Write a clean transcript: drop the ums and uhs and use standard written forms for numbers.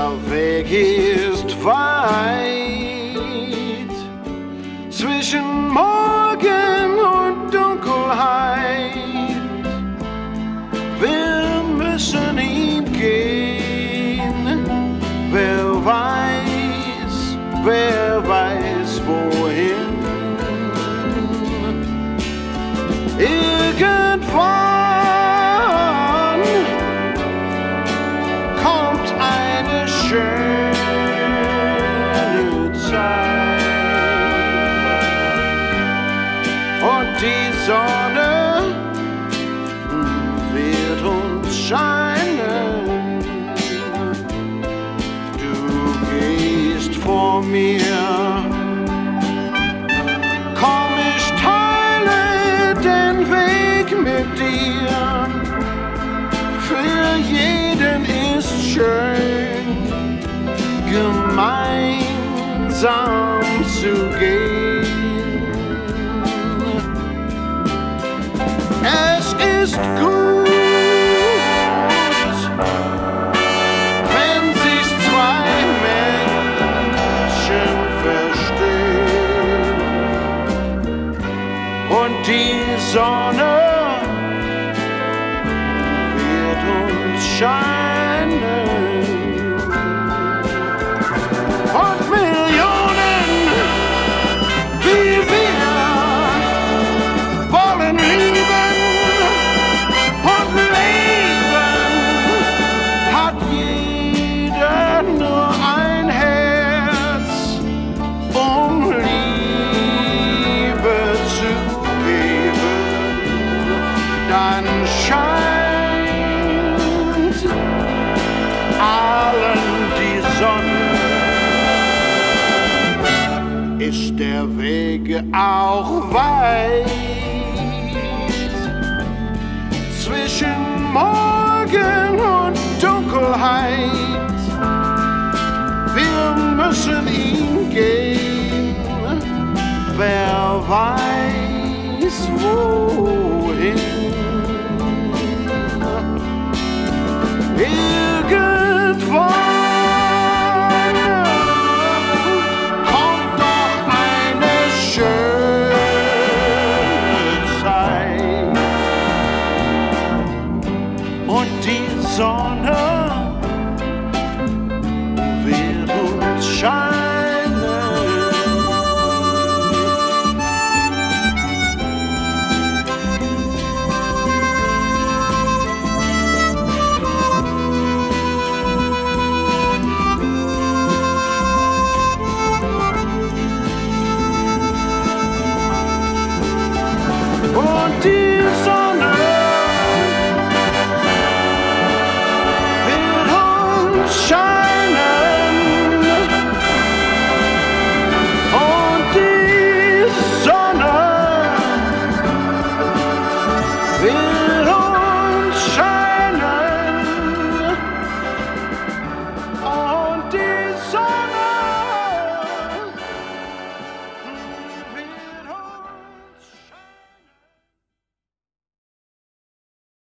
Der Weg ist weit zwischen Morgen und Dunkelheit. Wir müssen ihn gehen. Wer weiß wohin. Irgendwann kommt eine schöne Zeit und die Sonne wird uns scheinen. Du gehst vor mir, komm, ich teile den Weg mit dir. Für jeden ist schön, gemeinsam zu gehen. Es ist gut, wenn sich zwei Menschen verstehen und die Sonne wird uns scheinen. Und Millionen wie wir wollen lieben und leben, hat jeder nur ein Herz, um Liebe zu geben. Dann scheint allen die Sonne. Ist der Weg auch weit zwischen Morgen und Dunkelheit. Wir müssen ihn gehen.